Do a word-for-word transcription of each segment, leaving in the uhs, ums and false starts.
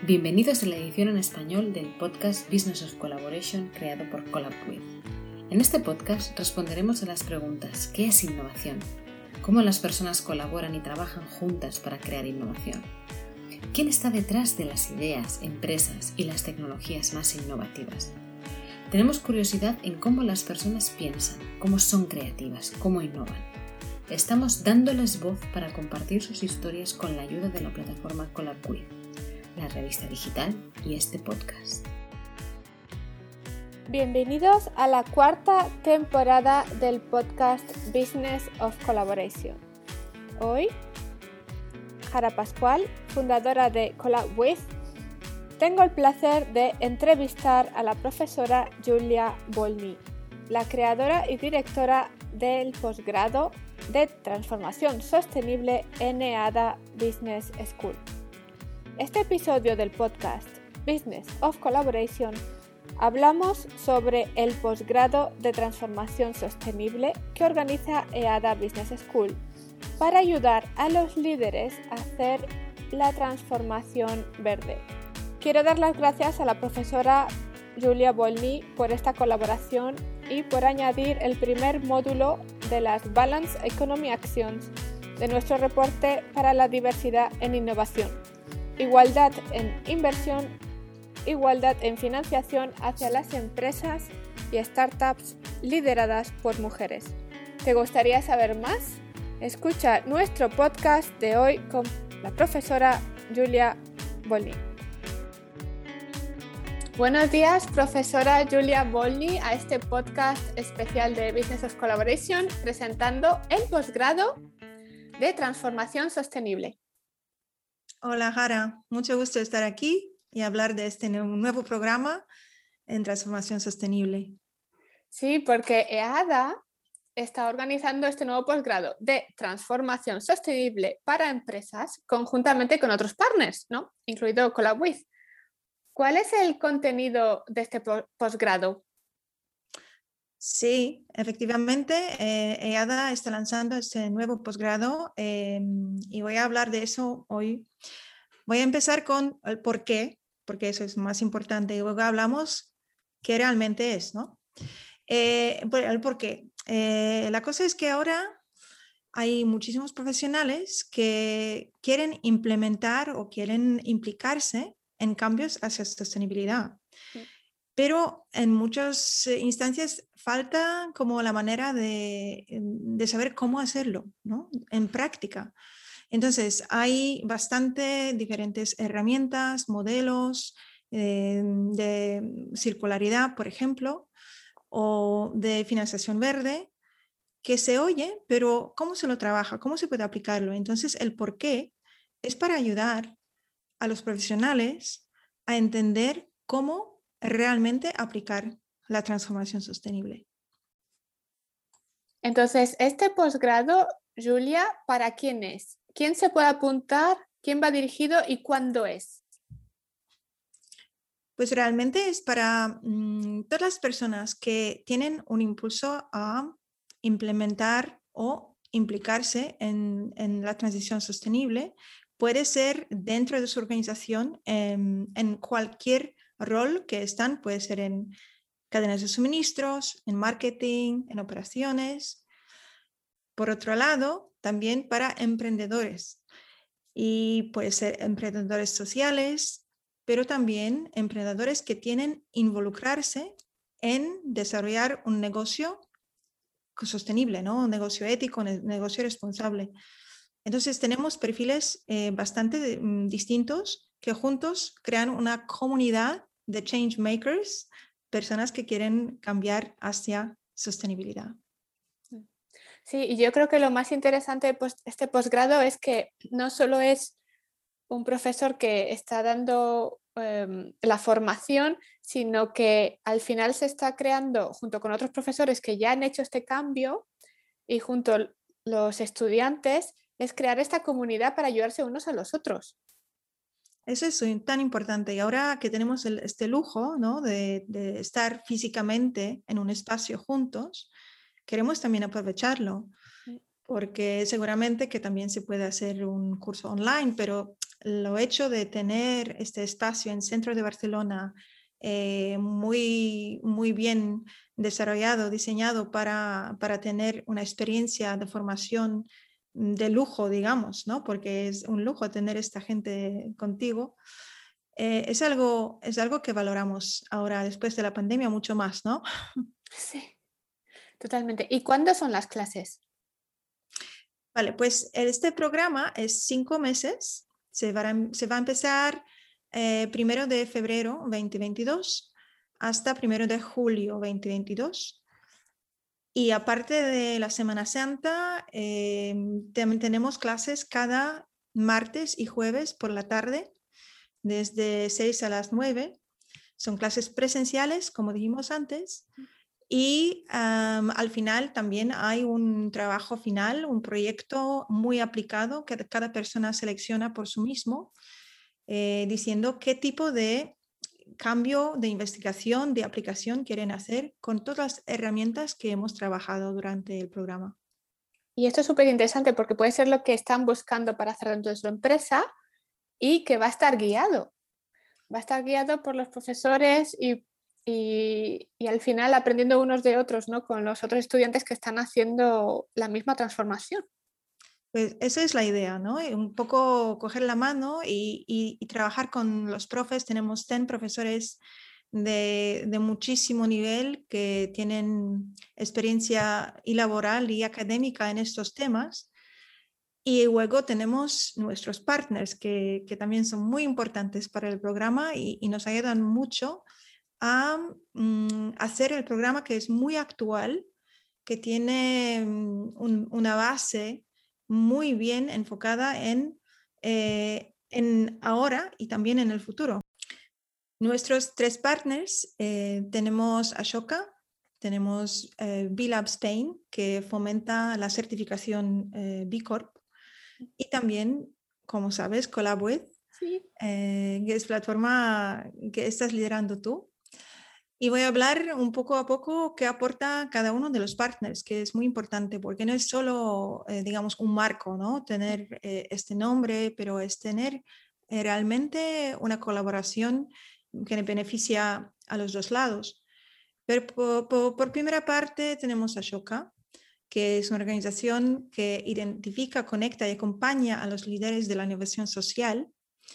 Bienvenidos a la edición en español del podcast Business of Collaboration creado por CollabWith. En este podcast responderemos a las preguntas: ¿qué es innovación? ¿Cómo las personas colaboran y trabajan juntas para crear innovación? ¿Quién está detrás de las ideas, empresas y las tecnologías más innovativas? Tenemos curiosidad en cómo las personas piensan, cómo son creativas, cómo innovan. Estamos dándoles voz para compartir sus historias con la ayuda de la plataforma CollabWith, la revista digital y este podcast. Bienvenidos a la cuarta temporada del podcast Business of Collaboration. Hoy, Jara Pascual, fundadora de CollabWith, tengo el placer de entrevistar a la profesora Julia Volny, la creadora y directora del posgrado de Transformación Sostenible en E A D A Business School. Este episodio del podcast Business of Collaboration hablamos sobre el posgrado de Transformación Sostenible que organiza E A D A Business School para ayudar a los líderes a hacer la transformación verde. Quiero dar las gracias a la profesora Julia Volny por esta colaboración y por añadir el primer módulo de las Balance Economy Actions de nuestro reporte para la diversidad en innovación. Igualdad en inversión, igualdad en financiación hacia las empresas y startups lideradas por mujeres. ¿Te gustaría saber más? Escucha nuestro podcast de hoy con la profesora Julia Volny. Buenos días, profesora Julia Volny, a este podcast especial de Business of Collaboration presentando el posgrado de Transformación Sostenible. Hola Jara, mucho gusto estar aquí y hablar de este nuevo programa en Transformación Sostenible. Sí, porque E A D A está organizando este nuevo posgrado de Transformación Sostenible para empresas conjuntamente con otros partners, ¿no? Incluido CollabWith. ¿Cuál es el contenido de este posgrado? Sí, efectivamente, eh, E A D A está lanzando este nuevo posgrado eh, y voy a hablar de eso hoy. Voy a empezar con el por qué, porque eso es más importante, y luego hablamos qué realmente es, ¿no? Eh, el por qué. Eh, la cosa es que ahora hay muchísimos profesionales que quieren implementar o quieren implicarse en cambios hacia sostenibilidad. Sí. Pero en muchas instancias falta como la manera de, de saber cómo hacerlo, ¿no? En práctica. Entonces, hay bastante diferentes herramientas, modelos eh, de circularidad, por ejemplo, o de financiación verde, que se oye, pero ¿cómo se lo trabaja? ¿Cómo se puede aplicarlo? Entonces, el por qué es para ayudar a los profesionales a entender cómo realmente aplicar la transformación sostenible. Entonces, este posgrado, Julia, ¿para quién es? ¿Quién se puede apuntar? ¿Quién va dirigido y cuándo es? Pues realmente es para mmm, todas las personas que tienen un impulso a implementar o implicarse en, en la transición sostenible. Puede ser dentro de su organización, en, en cualquier rol que están, puede ser en cadenas de suministros, en marketing, en operaciones. Por otro lado, también para emprendedores. Y puede ser emprendedores sociales, pero también emprendedores que tienen involucrarse en desarrollar un negocio sostenible, ¿no? Un negocio ético, un negocio responsable. Entonces tenemos perfiles eh, bastante um, distintos que juntos crean una comunidad de change makers, personas que quieren cambiar hacia sostenibilidad. Sí, y yo creo que lo más interesante de este posgrado es que no solo es un profesor que está dando um, la formación, sino que al final se está creando, junto con otros profesores que ya han hecho este cambio y junto a los estudiantes, es crear esta comunidad para ayudarse unos a los otros. Eso es tan importante. Y ahora que tenemos el, este lujo, ¿no? de, de estar físicamente en un espacio juntos, queremos también aprovecharlo, porque seguramente que también se puede hacer un curso online, pero lo hecho de tener este espacio en centro de Barcelona eh, muy, muy bien desarrollado, diseñado para, para tener una experiencia de formación de lujo, digamos, ¿no? Porque es un lujo tener esta gente contigo. Eh, es algo, es algo que valoramos ahora, después de la pandemia, mucho más, ¿no? Sí, totalmente. ¿Y cuándo son las clases? Vale, pues este programa es cinco meses. Se va a, se va a empezar eh, primero de febrero veinte veintidós hasta primero de julio veinte veintidós. Y aparte de la Semana Santa, eh, también tenemos clases cada martes y jueves por la tarde, desde seis a las nueve. Son clases presenciales, como dijimos antes. Y um, al final también hay un trabajo final, un proyecto muy aplicado que cada persona selecciona por sí mismo, eh, diciendo qué tipo de cambio de investigación, de aplicación quieren hacer con todas las herramientas que hemos trabajado durante el programa. Y esto es súper interesante porque puede ser lo que están buscando para hacer dentro de su empresa y que va a estar guiado. Va a estar guiado por los profesores y, y, y al final aprendiendo unos de otros, ¿no? Con los otros estudiantes que están haciendo la misma transformación. Pues esa es la idea, ¿no? Un poco coger la mano y, y, y trabajar con los profes. Tenemos diez profesores de, de muchísimo nivel que tienen experiencia y laboral y académica en estos temas. Y luego tenemos nuestros partners que, que también son muy importantes para el programa y, y nos ayudan mucho a um, hacer el programa que es muy actual, que tiene um, un, una base muy bien enfocada en, eh, en ahora y también en el futuro. Nuestros tres partners, eh, tenemos Ashoka, tenemos eh, B-Lab Spain, que fomenta la certificación eh, B Corp, y también, como sabes, CollabWith, Sí. eh, que es plataforma que estás liderando tú. Y voy a hablar un poco a poco qué aporta cada uno de los partners, que es muy importante, porque no es solo, eh, digamos, un marco, ¿no? Tener eh, este nombre, pero es tener eh, realmente una colaboración que beneficia a los dos lados. Pero por, por, por primera parte tenemos a Ashoka, que es una organización que identifica, conecta y acompaña a los líderes de la innovación social.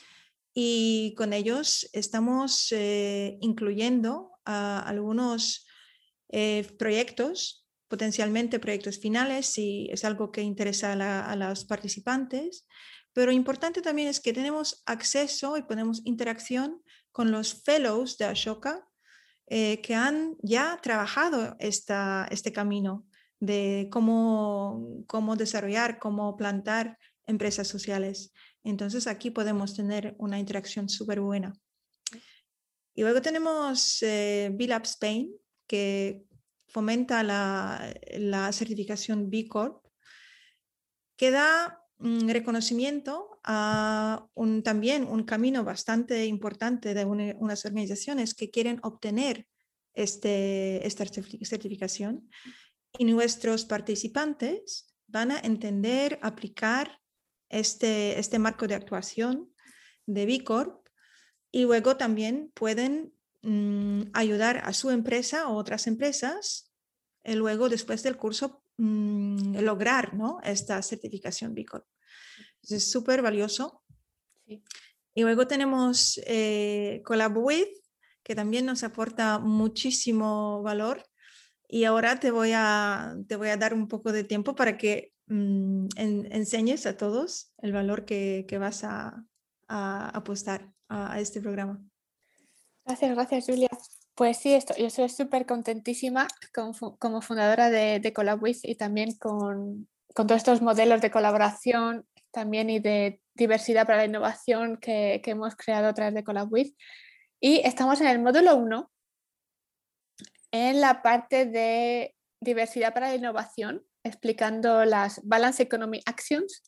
Y con ellos estamos eh, incluyendo a algunos eh, proyectos, potencialmente proyectos finales, si es algo que interesa a, la, a los participantes. Pero importante también es que tenemos acceso y ponemos interacción con los fellows de Ashoka eh, que han ya trabajado esta, este camino de cómo, cómo desarrollar, cómo plantar empresas sociales. Entonces aquí podemos tener una interacción súper buena. Y luego tenemos eh, B-Lab Spain, que fomenta la, la certificación B Corp, que da mm, reconocimiento a un, también un camino bastante importante de una, unas organizaciones que quieren obtener este, esta certificación. Y nuestros participantes van a entender, aplicar este, este marco de actuación de B Corp y luego también pueden mmm, ayudar a su empresa o otras empresas eh, luego después del curso mmm, lograr, ¿no? esta certificación B Corp. Entonces, es súper valioso. Sí. Y luego tenemos eh, CollabWith, que también nos aporta muchísimo valor. Y ahora te voy a, te voy a dar un poco de tiempo para que mmm, en, enseñes a todos el valor que, que vas a, a apostar a, a este programa. Gracias, gracias, Julia. Pues sí, esto, yo soy súper contentísima como, como fundadora de, de CollabWith y también con, con todos estos modelos de colaboración también y de diversidad para la innovación que, que hemos creado a través de CollabWith. Y estamos en el módulo uno, en la parte de diversidad para la innovación, explicando las Balance Economy Actions.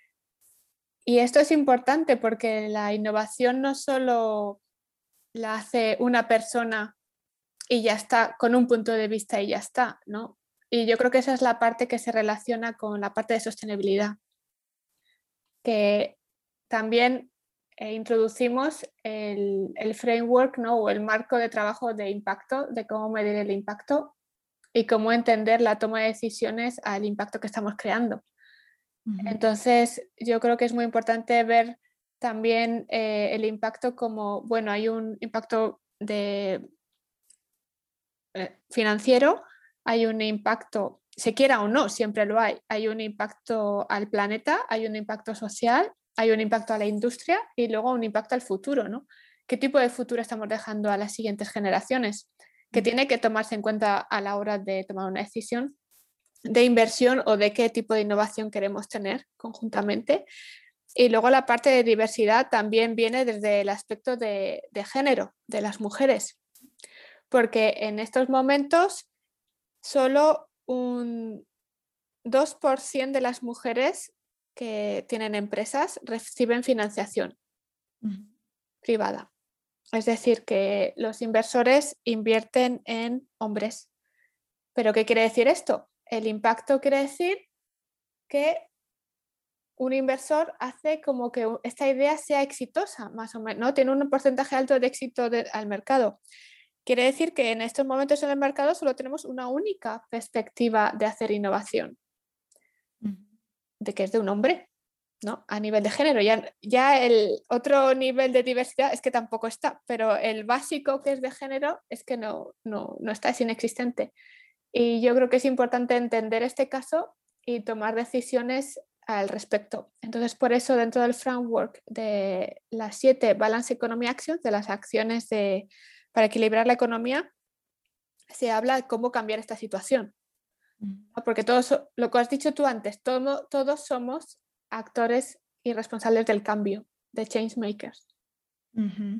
Y esto es importante porque la innovación no solo la hace una persona y ya está, con un punto de vista y ya está, ¿no? Y yo creo que esa es la parte que se relaciona con la parte de sostenibilidad, que también eh, introducimos el, el framework, ¿no? O el marco de trabajo de impacto, de cómo medir el impacto y cómo entender la toma de decisiones al impacto que estamos creando. Uh-huh. Entonces, yo creo que es muy importante ver también eh, el impacto como, bueno, hay un impacto de, eh, financiero, hay un impacto, se quiera o no, siempre lo hay, hay un impacto al planeta, hay un impacto social, hay un impacto a la industria y luego un impacto al futuro, ¿no? ¿Qué tipo de futuro estamos dejando a las siguientes generaciones? Que tiene que tomarse en cuenta a la hora de tomar una decisión de inversión o de qué tipo de innovación queremos tener conjuntamente. Y luego la parte de diversidad también viene desde el aspecto de, de género, de las mujeres, porque en estos momentos solo un dos por ciento de las mujeres que tienen empresas reciben financiación uh-huh. privada. Es decir, que los inversores invierten en hombres. ¿Pero qué quiere decir esto? El impacto quiere decir que un inversor hace como que esta idea sea exitosa, más o menos, ¿no? Tiene un porcentaje alto de éxito de, al mercado. Quiere decir que en estos momentos en el mercado solo tenemos una única perspectiva de hacer innovación, de que es de un hombre, ¿no? A nivel de género. Ya, ya el otro nivel de diversidad es que tampoco está, pero el básico que es de género es que no, no, no está, es inexistente. Y yo creo que es importante entender este caso y tomar decisiones al respecto. Entonces, por eso dentro del framework de las siete Balance Economy Actions, de las acciones de, para equilibrar la economía, se habla de cómo cambiar esta situación. ¿No? Porque todos, lo que has dicho tú antes, todo, todos somos actores y responsables del cambio, de change makers. Uh-huh.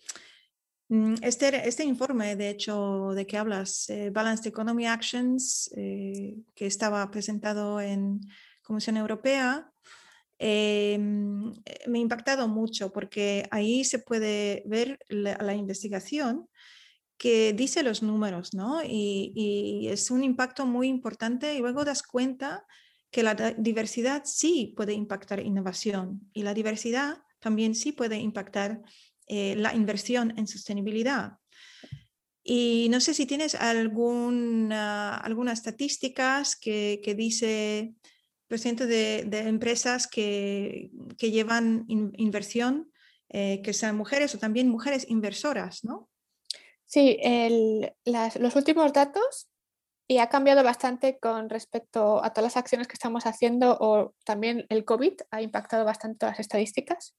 Este, este informe, de hecho, de que hablas, eh, Balanced Economy Actions, eh, que estaba presentado en Comisión Europea, eh, me ha impactado mucho porque ahí se puede ver la, la investigación que dice los números, ¿no? Y, y es un impacto muy importante y luego das cuenta que la diversidad sí puede impactar innovación y la diversidad también sí puede impactar eh, la inversión en sostenibilidad. Y no sé si tienes alguna, algunas estadísticas que, que dice por ciento de, de empresas que, que llevan in, inversión, eh, que sean mujeres o también mujeres inversoras, ¿no? Sí, el, las, los últimos datos, y ha cambiado bastante con respecto a todas las acciones que estamos haciendo, o también el COVID ha impactado bastante las estadísticas.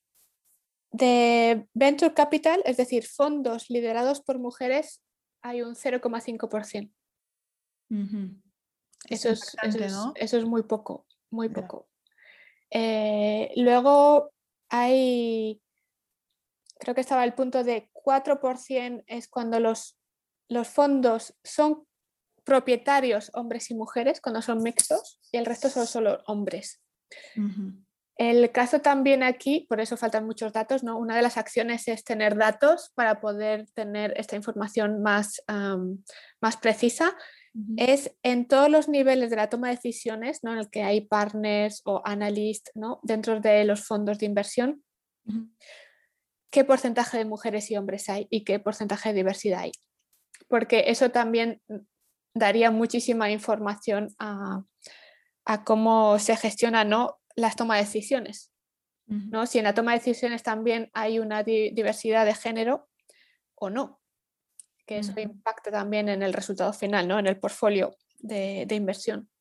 De Venture Capital, es decir, fondos liderados por mujeres, hay un cero coma cinco por ciento. Uh-huh. Eso, es, eso, es, ¿no? Eso es muy poco, muy yeah. poco. Eh, luego hay, creo que estaba el punto de cuatro por ciento es cuando los, los fondos son propietarios hombres y mujeres, cuando son mixtos, y el resto son solo hombres. Uh-huh. El caso también aquí, por eso faltan muchos datos, ¿no? Una de las acciones es tener datos para poder tener esta información más, um, más precisa. Uh-huh. Es en todos los niveles de la toma de decisiones, ¿no? En el que hay partners o analysts, ¿no? Dentro de los fondos de inversión. Uh-huh. ¿Qué porcentaje de mujeres y hombres hay y qué porcentaje de diversidad hay? Porque eso también daría muchísima información a, a cómo se gestiona, ¿no? Las tomas de decisiones, ¿no? Si en la toma de decisiones también hay una di- diversidad de género o no, que eso uh-huh. impacta también en el resultado final, ¿no? En el portfolio de, de inversión.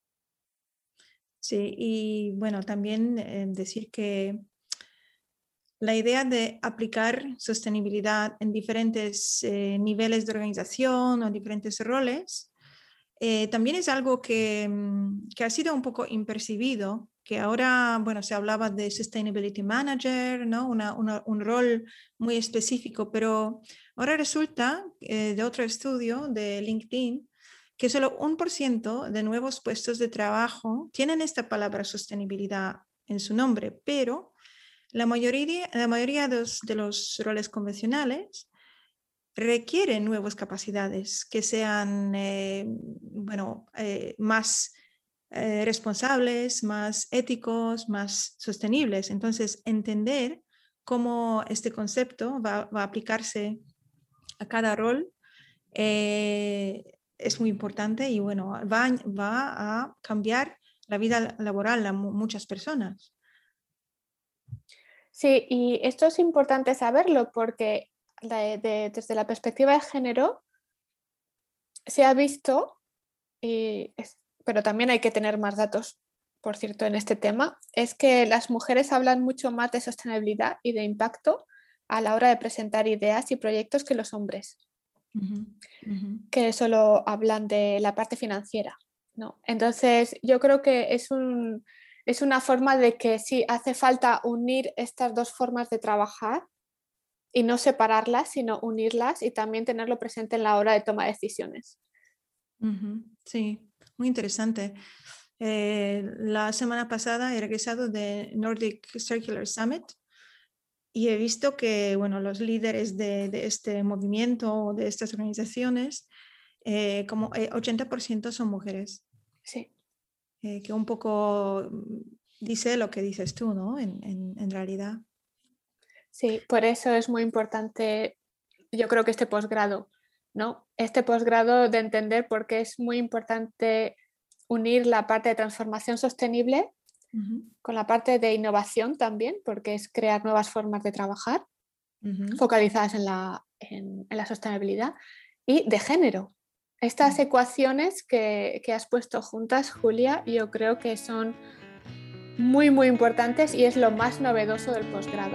Sí, y bueno, también eh, decir que la idea de aplicar sostenibilidad en diferentes eh, niveles de organización o diferentes roles eh, también es algo que, que ha sido un poco impercibido, que ahora, bueno, se hablaba de Sustainability Manager, ¿no? Una, una, un rol muy específico, pero ahora resulta eh, de otro estudio de LinkedIn que solo un por ciento de nuevos puestos de trabajo tienen esta palabra sostenibilidad en su nombre, pero la mayoría, la mayoría de los, de los roles convencionales requieren nuevas capacidades que sean eh, bueno, eh, más eh, responsables, más éticos, más sostenibles. Entonces, entender cómo este concepto va, va a aplicarse a cada rol eh, es muy importante y bueno, va, va a cambiar la vida laboral a muchas personas. Sí, y esto es importante saberlo porque de, de, desde la perspectiva de género se ha visto, y es, pero también hay que tener más datos, por cierto, en este tema, es que las mujeres hablan mucho más de sostenibilidad y de impacto a la hora de presentar ideas y proyectos que los hombres, uh-huh, uh-huh. que solo hablan de la parte financiera, ¿no? Entonces, yo creo que es, un, es una forma de que sí hace falta unir estas dos formas de trabajar y no separarlas, sino unirlas y también tenerlo presente en la hora de toma de decisiones. Uh-huh. Sí, muy interesante. Eh, la semana pasada he regresado de Nordic Circular Summit y he visto que bueno, los líderes de, de este movimiento, de estas organizaciones, eh, como eh, ochenta por ciento son mujeres. Sí. Eh, que un poco dice lo que dices tú, ¿no? En, en, en realidad. Sí, por eso es muy importante, yo creo que este posgrado, ¿no? Este posgrado de entender por qué es muy importante unir la parte de transformación sostenible uh-huh. con la parte de innovación también, porque es crear nuevas formas de trabajar uh-huh. focalizadas en la, en, en la sostenibilidad y de género. Estas uh-huh. ecuaciones que, que has puesto juntas, Julia, yo creo que son muy, muy importantes y es lo más novedoso del posgrado.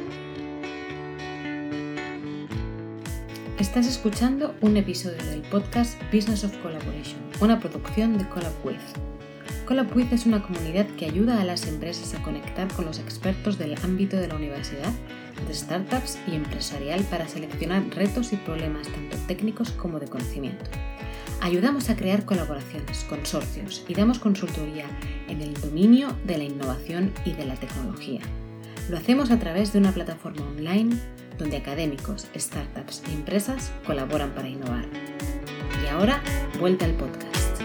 Estás escuchando un episodio del podcast Business of Collaboration, una producción de CollabWith. CollabWith es una comunidad que ayuda a las empresas a conectar con los expertos del ámbito de la universidad, de startups y empresarial para seleccionar retos y problemas tanto técnicos como de conocimiento. Ayudamos a crear colaboraciones, consorcios y damos consultoría en el dominio de la innovación y de la tecnología. Lo hacemos a través de una plataforma online donde académicos, startups e empresas colaboran para innovar. Y ahora, vuelta al podcast.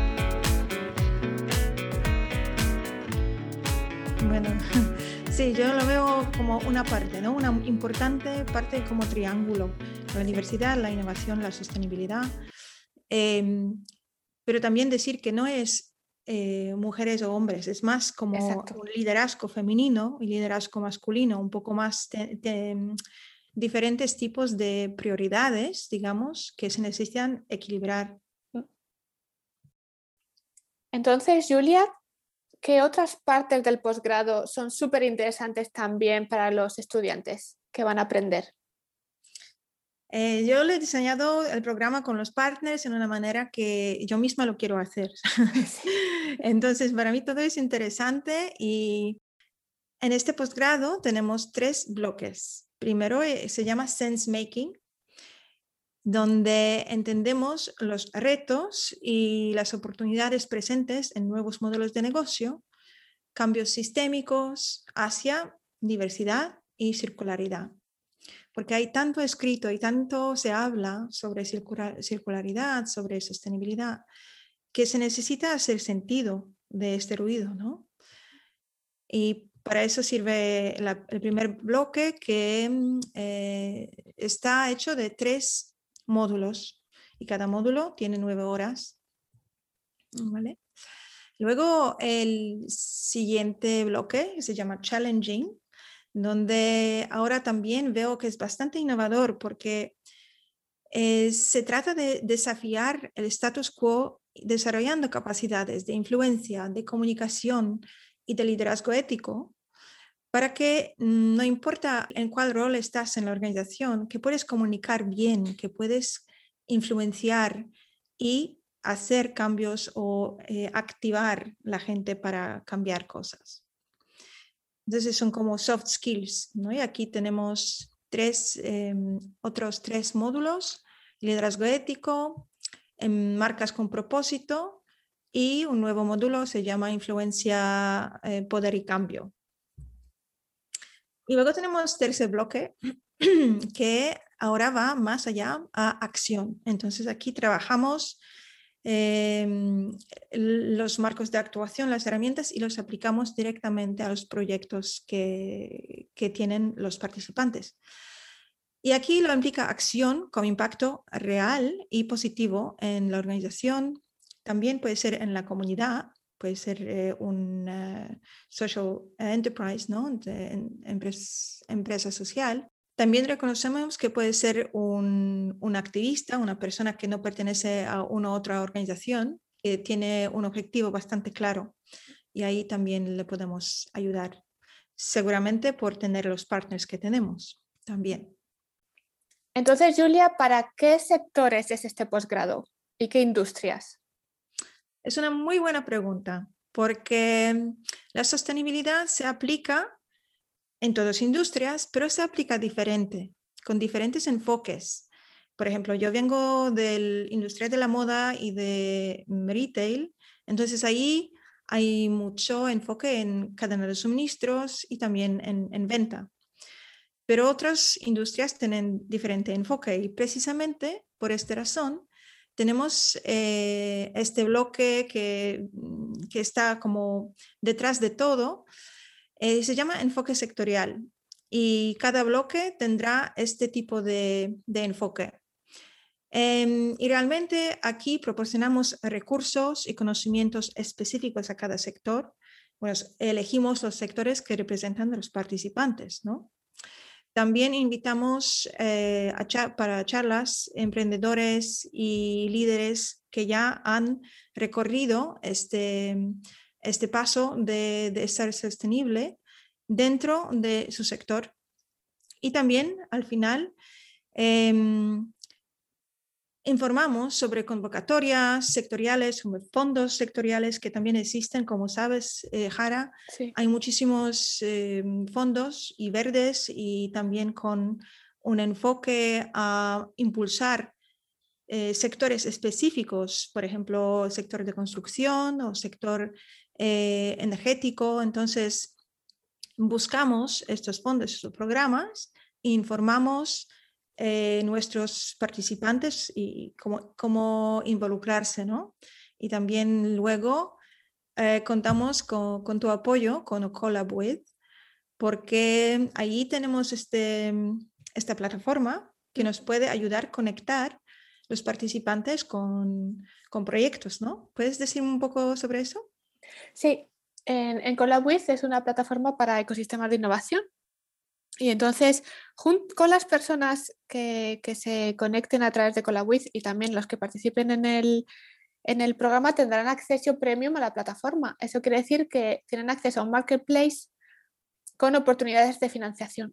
Bueno, sí, yo lo veo como una parte, ¿no? Una importante parte como triángulo. La universidad, la innovación, la sostenibilidad. Eh, pero también decir que no es eh, mujeres o hombres, es más como Exacto. un liderazgo femenino y liderazgo masculino, un poco más de, de, diferentes tipos de prioridades, digamos, que se necesitan equilibrar. Entonces, Julia, ¿qué otras partes del posgrado son súper interesantes también para los estudiantes que van a aprender? Eh, yo le he diseñado el programa con los partners en una manera que yo misma lo quiero hacer. Entonces, para mí todo es interesante y en este posgrado tenemos tres bloques. Primero eh, se llama Sense Making, donde entendemos los retos y las oportunidades presentes en nuevos modelos de negocio, cambios sistémicos hacia diversidad y circularidad. Porque hay tanto escrito y tanto se habla sobre circular, circularidad, sobre sostenibilidad, que se necesita hacer sentido de este ruido, ¿no? Y para eso sirve la, el primer bloque que eh, está hecho de tres módulos y cada módulo tiene nueve horas. ¿Vale? Luego el siguiente bloque se llama Challenging, donde ahora también veo que es bastante innovador porque eh, se trata de desafiar el status quo desarrollando capacidades de influencia, de comunicación y de liderazgo ético para que no importa en cuál rol estás en la organización, que puedes comunicar bien, que puedes influenciar y hacer cambios o eh, activar la gente para cambiar cosas. Entonces son como soft skills, ¿no? Y aquí tenemos tres, eh, otros tres módulos: liderazgo ético, eh, marcas con propósito y un nuevo módulo se llama influencia, eh, poder y cambio. Y luego tenemos tercer bloque que ahora va más allá a acción. Entonces aquí trabajamos eh, los marcos de actuación, las herramientas y los aplicamos directamente a los proyectos que, que tienen los participantes. Y aquí lo implica acción con impacto real y positivo en la organización, también puede ser en la comunidad, puede ser eh, un uh, social enterprise, ¿no? De, en, empres, empresa social. También reconocemos que puede ser un, un activista, una persona que no pertenece a una u otra organización, que tiene un objetivo bastante claro, y ahí también le podemos ayudar, seguramente por tener los partners que tenemos también. Entonces, Julia, ¿para qué sectores es este posgrado y qué industrias? Es una muy buena pregunta, porque la sostenibilidad se aplica en todas las industrias, pero se aplica diferente, con diferentes enfoques. Por ejemplo, yo vengo de la industria de la moda y de retail, entonces ahí hay mucho enfoque en cadena de suministros y también en, en venta. Pero otras industrias tienen diferente enfoque y precisamente por esta razón tenemos eh, este bloque que, que está como detrás de todo, eh, se llama enfoque sectorial y cada bloque tendrá este tipo de, de enfoque. Eh, y realmente aquí proporcionamos recursos y conocimientos específicos a cada sector. Bueno, elegimos los sectores que representan a los participantes, ¿no? También invitamos eh, a char- para charlas emprendedores y líderes que ya han recorrido este, este paso de, de ser sostenible dentro de su sector. Y también al final eh, informamos sobre convocatorias sectoriales, sobre fondos sectoriales que también existen, como sabes, eh, Jara. Sí. Hay muchísimos eh, fondos y verdes y también con un enfoque a impulsar eh, sectores específicos, por ejemplo, sector de construcción o sector eh, energético. Entonces, buscamos estos fondos, estos programas e informamos Eh, nuestros participantes y cómo, cómo involucrarse, ¿no? Y también luego eh, contamos con, con tu apoyo, con CollabWith, porque ahí tenemos este, esta plataforma que nos puede ayudar a conectar los participantes con, con proyectos, ¿no? ¿Puedes decir un poco sobre eso? Sí, en, en CollabWith es una plataforma para ecosistemas de innovación. Y entonces, junto con las personas que, que se conecten a través de CollabWith y también los que participen en el, en el programa tendrán acceso premium a la plataforma. Eso quiere decir que tienen acceso a un marketplace con oportunidades de financiación.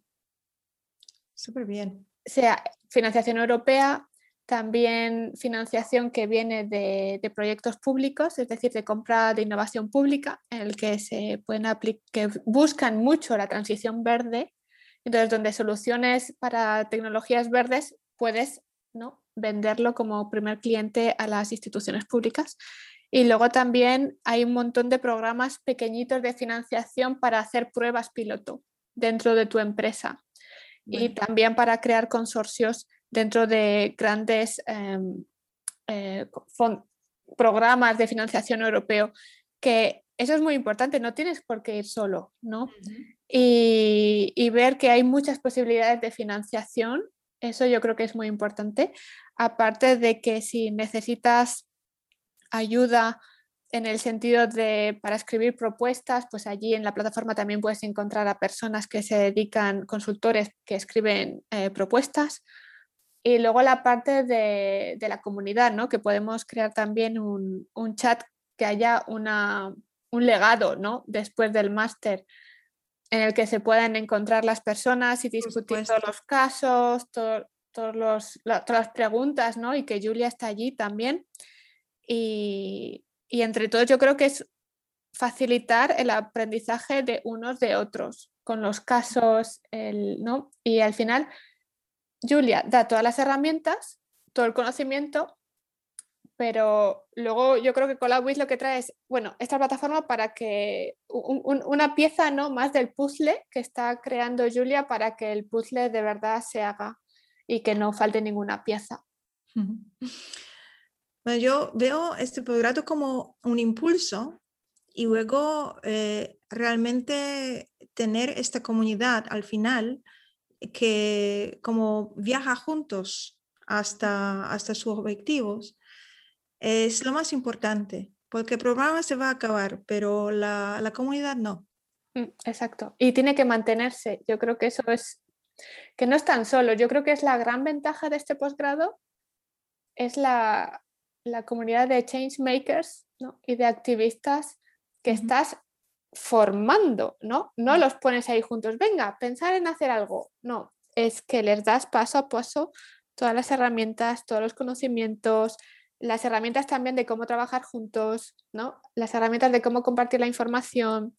Súper bien. Sea financiación europea, también financiación que viene de, de proyectos públicos, es decir, de compra de innovación pública, en el que se pueden aplicar, que buscan mucho la transición verde. Entonces, donde soluciones para tecnologías verdes puedes, ¿no?, venderlo como primer cliente a las instituciones públicas. Y luego también hay un montón de programas pequeñitos de financiación para hacer pruebas piloto dentro de tu empresa. Bueno. Y también para crear consorcios dentro de grandes eh, eh, programas de financiación europeo, que eso es muy importante, no tienes por qué ir solo, ¿no? Uh-huh. Y, y ver que hay muchas posibilidades de financiación, eso yo creo que es muy importante, aparte de que si necesitas ayuda en el sentido de para escribir propuestas, pues allí en la plataforma también puedes encontrar a personas que se dedican, consultores que escriben eh, propuestas. Y luego la parte de, de la comunidad, ¿no?, que podemos crear también un, un chat que haya una, un legado, ¿no?, después del máster, en el que se puedan encontrar las personas y discutir todos los casos, todo, todos los, la, todas las preguntas, ¿no?, y que Julia está allí también. Y, y entre todos yo creo que es facilitar el aprendizaje de unos de otros, con los casos, el, ¿no? Y al final Julia da todas las herramientas, todo el conocimiento, pero luego yo creo que CollabWith lo que trae es, bueno, esta plataforma para que un, un, una pieza, ¿no?, más del puzzle que está creando Julia para que el puzzle de verdad se haga y que no falte ninguna pieza. Bueno, yo veo este posgrado como un impulso y luego eh, realmente tener esta comunidad al final que como viaja juntos hasta, hasta sus objetivos, es lo más importante, porque el programa se va a acabar, pero la, la comunidad no. Exacto, y tiene que mantenerse. Yo creo que eso es, que no están solos. Yo creo que es la gran ventaja de este posgrado, es la, la comunidad de change makers, ¿no? Y de activistas que uh-huh. estás formando, ¿no? No los pones ahí juntos, venga, pensar en hacer algo. No, es que les das paso a paso todas las herramientas, todos los conocimientos, las herramientas también de cómo trabajar juntos, ¿no? Las herramientas de cómo compartir la información,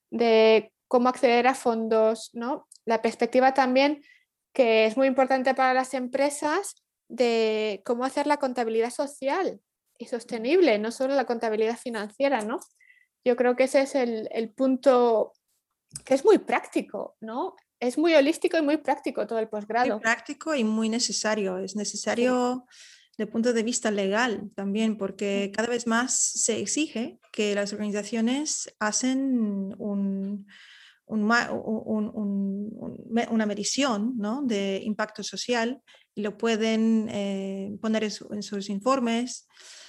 de cómo acceder a fondos, ¿no? La perspectiva también, que es muy importante para las empresas, de cómo hacer la contabilidad social y sostenible, no solo la contabilidad financiera, ¿no? Yo creo que ese es el, el punto que es muy práctico, ¿no? Es muy holístico y muy práctico todo el posgrado. Muy práctico y muy necesario. Es necesario sí. desde el punto de vista legal también, porque cada vez más se exige que las organizaciones hacen un, un, un, un, una medición, ¿no? de impacto social y lo pueden eh, poner en, su, en sus informes.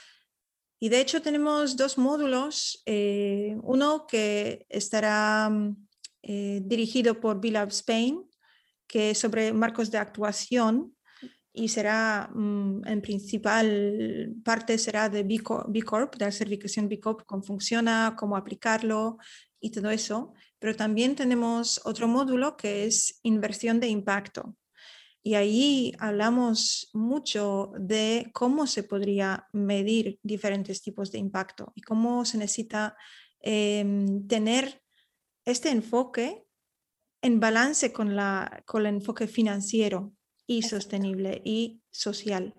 Y de hecho tenemos dos módulos, eh, uno que estará eh, dirigido por B-Lab Spain, que es sobre marcos de actuación y será, um, en principal parte será de B Corp, B Corp, de la certificación B Corp, cómo funciona, cómo aplicarlo y todo eso. Pero también tenemos otro módulo que es inversión de impacto. Y ahí hablamos mucho de cómo se podría medir diferentes tipos de impacto y cómo se necesita eh, tener este enfoque en balance con, la, con el enfoque financiero y Exacto. Sostenible y social.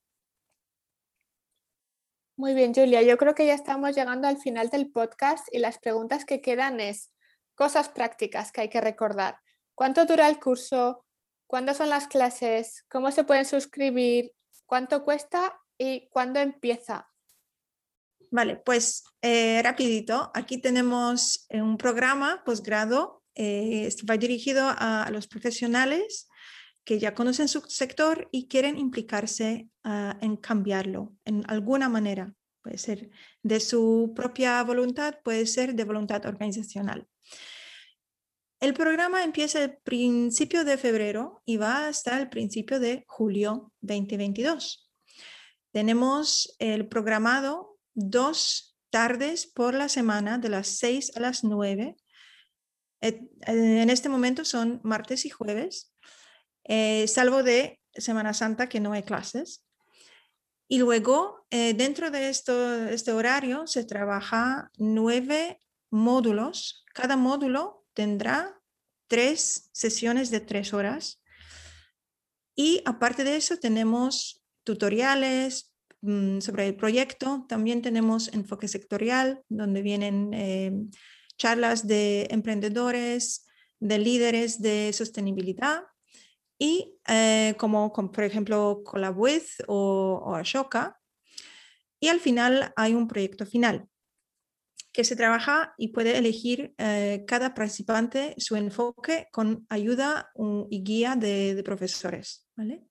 Muy bien, Julia. Yo creo que ya estamos llegando al final del podcast y las preguntas que quedan es cosas prácticas que hay que recordar. ¿Cuánto dura el curso? ¿Cuándo son las clases? ¿Cómo se pueden suscribir? ¿Cuánto cuesta? ¿Y cuándo empieza? Vale, pues eh, rapidito. Aquí tenemos un programa posgrado. Eh, va dirigido a, a los profesionales que ya conocen su sector y quieren implicarse uh, en cambiarlo en alguna manera. Puede ser de su propia voluntad, puede ser de voluntad organizacional. El programa empieza el principio de febrero y va hasta el principio de julio veinte veintidós. Tenemos el programado dos tardes por la semana de las seis a las nueve. En este momento son martes y jueves, eh, salvo de Semana Santa que no hay clases. Y luego, eh, dentro de esto, este horario, se trabaja nueve módulos. Cada módulo tendrá tres sesiones de tres horas. Y aparte de eso, tenemos tutoriales mmm, sobre el proyecto. También tenemos enfoque sectorial, donde vienen eh, charlas de emprendedores, de líderes de sostenibilidad. Y eh, como, como por ejemplo CollabWith o, o Ashoka. Y al final hay un proyecto final que se trabaja y puede elegir eh, cada participante su enfoque con ayuda un, y guía de, de profesores. ¿Vale?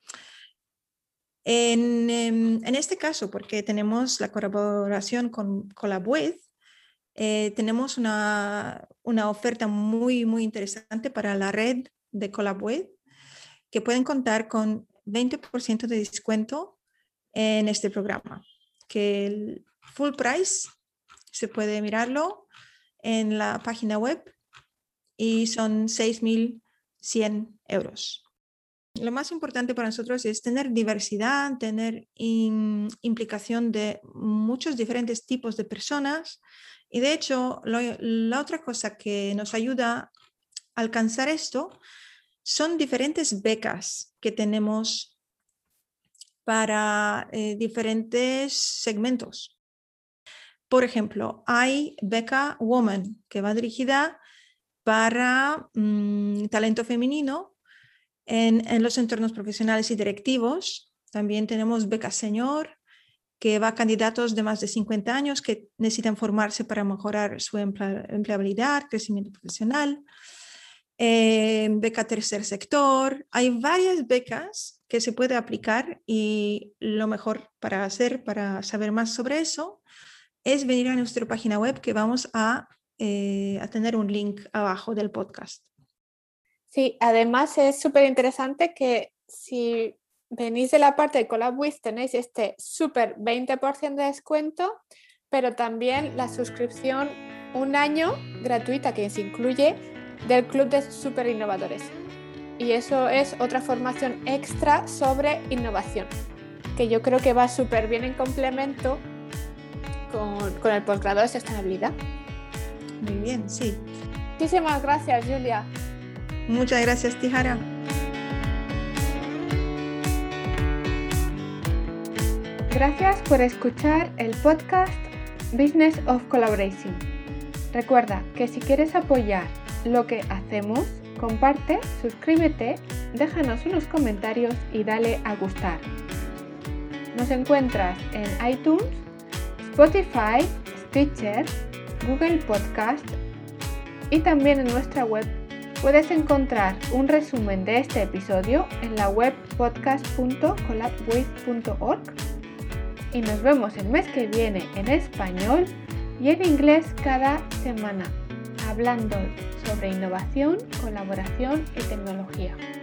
En, en, en este caso, porque tenemos la colaboración con CollabWith, eh, tenemos una, una oferta muy, muy interesante para la red de CollabWith, que pueden contar con veinte por ciento de descuento en este programa, que el full price se puede mirarlo en la página web y son seis mil cien euros. Lo más importante para nosotros es tener diversidad, tener in, implicación de muchos diferentes tipos de personas y de hecho lo, la otra cosa que nos ayuda a alcanzar esto son diferentes becas que tenemos para eh, diferentes segmentos. Por ejemplo, hay beca Woman que va dirigida para mmm, talento femenino en, en los entornos profesionales y directivos. También tenemos beca Senior que va a candidatos de más de cincuenta años que necesitan formarse para mejorar su empleabilidad, crecimiento profesional. Eh, beca tercer sector. Hay varias becas que se puede aplicar y lo mejor para hacer, para saber más sobre eso, es venir a nuestra página web que vamos a, eh, a tener un link abajo del podcast. Sí, además es súper interesante que si venís de la parte de CollabWiz tenéis este súper veinte por ciento de descuento, pero también la suscripción un año gratuita que se incluye del Club de Super Innovadores. Y eso es otra formación extra sobre innovación, que yo creo que va súper bien en complemento con, con el posgrado de sostenibilidad. Muy bien, sí. Muchísimas gracias, Julia. Muchas gracias, Tihara. Gracias por escuchar el podcast Business of Collaboration. Recuerda que si quieres apoyar lo que hacemos, comparte, suscríbete, déjanos unos comentarios y dale a gustar. Nos encuentras en iTunes, Spotify, Stitcher, Google Podcast y también en nuestra web. Puedes encontrar un resumen de este episodio en la web podcast punto collabwiz punto org y nos vemos el mes que viene en español y en inglés cada semana, hablando sobre innovación, colaboración y tecnología.